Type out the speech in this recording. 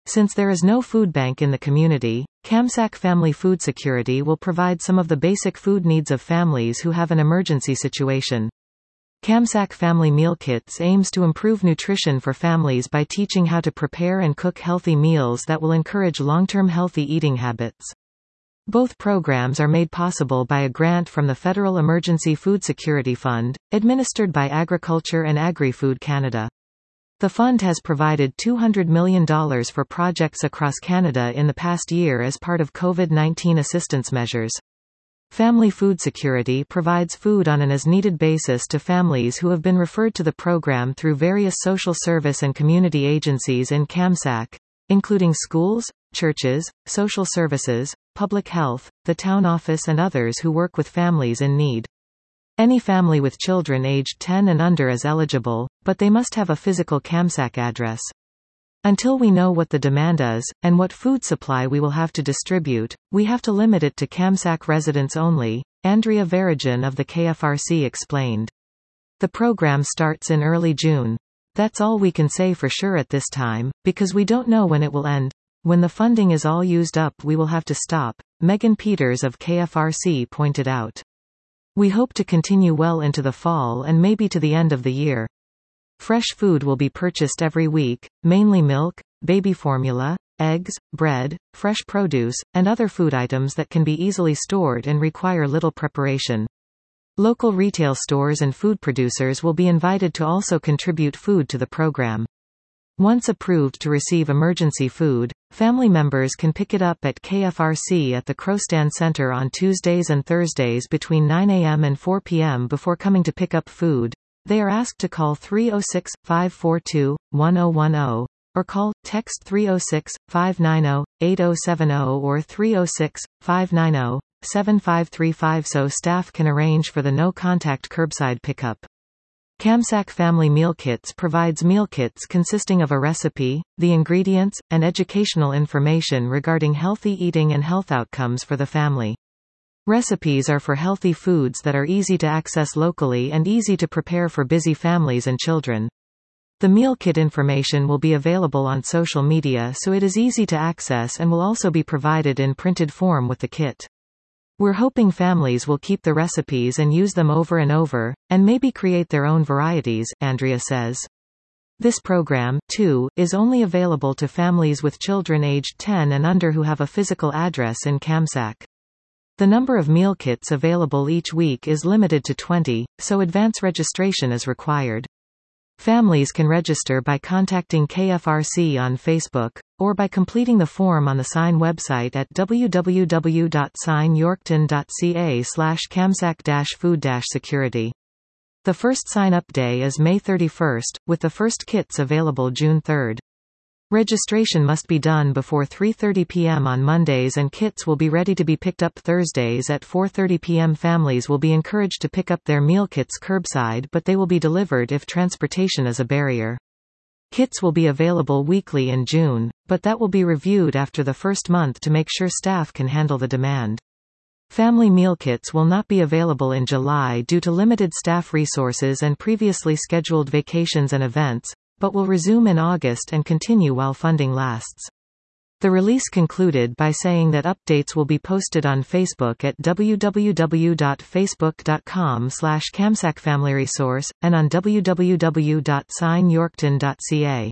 Since there is no food bank in the community, Kamsack Family Food Security will provide some of the basic food needs of families who have an emergency situation. Kamsack Family Meal Kits aims to improve nutrition for families by teaching how to prepare and cook healthy meals that will encourage long-term healthy eating habits. Both programs are made possible by a grant from the Federal Emergency Food Security Fund, administered by Agriculture and Agri-Food Canada. The fund has provided $200 million for projects across Canada in the past year as part of COVID-19 assistance measures. Family Food Security provides food on an as-needed basis to families who have been referred to the program through various social service and community agencies in Kamsack, including schools, churches, social services, public health, the town office and others who work with families in need. Any family with children aged 10 and under is eligible, but they must have a physical Kamsack address. Until we know what the demand is, and what food supply we will have to distribute, we have to limit it to Kamsack residents only, Andrea Varijan of the KFRC explained. The program starts in early June. That's all we can say for sure at this time, because we don't know when it will end. When the funding is all used up we will have to stop, Megan Peters of KFRC pointed out. We hope to continue well into the fall and maybe to the end of the year. Fresh food will be purchased every week, mainly milk, baby formula, eggs, bread, fresh produce, and other food items that can be easily stored and require little preparation. Local retail stores and food producers will be invited to also contribute food to the program. Once approved to receive emergency food, family members can pick it up at KFRC at the Crowstand Center on Tuesdays and Thursdays between 9 a.m. and 4 p.m. Before coming to pick up food, they are asked to call 306-542-1010, or text 306-590-8070 or 306-590-7535 so staff can arrange for the no-contact curbside pickup. Kamsack Family Meal Kits provides meal kits consisting of a recipe, the ingredients, and educational information regarding healthy eating and health outcomes for the family. Recipes are for healthy foods that are easy to access locally and easy to prepare for busy families and children. The meal kit information will be available on social media so it is easy to access and will also be provided in printed form with the kit. We're hoping families will keep the recipes and use them over and over, and maybe create their own varieties, Andrea says. This program, too, is only available to families with children aged 10 and under who have a physical address in Kamsack. The number of meal kits available each week is limited to 20, so advance registration is required. Families can register by contacting KFRC on Facebook, or by completing the form on the SIGN website at www.signyorkton.ca/kamsack-food-security. The first sign-up day is May 31, with the first kits available June 3. Registration must be done before 3:30 p.m. on Mondays and kits will be ready to be picked up Thursdays at 4:30 p.m. Families will be encouraged to pick up their meal kits curbside but they will be delivered if transportation is a barrier. Kits will be available weekly in June, but that will be reviewed after the first month to make sure staff can handle the demand. Family meal kits will not be available in July due to limited staff resources and previously scheduled vacations and events, but will resume in August and continue while funding lasts. The release concluded by saying that updates will be posted on Facebook at www.facebook.com/KamsackFamilyResource, and on www.signyorkton.ca.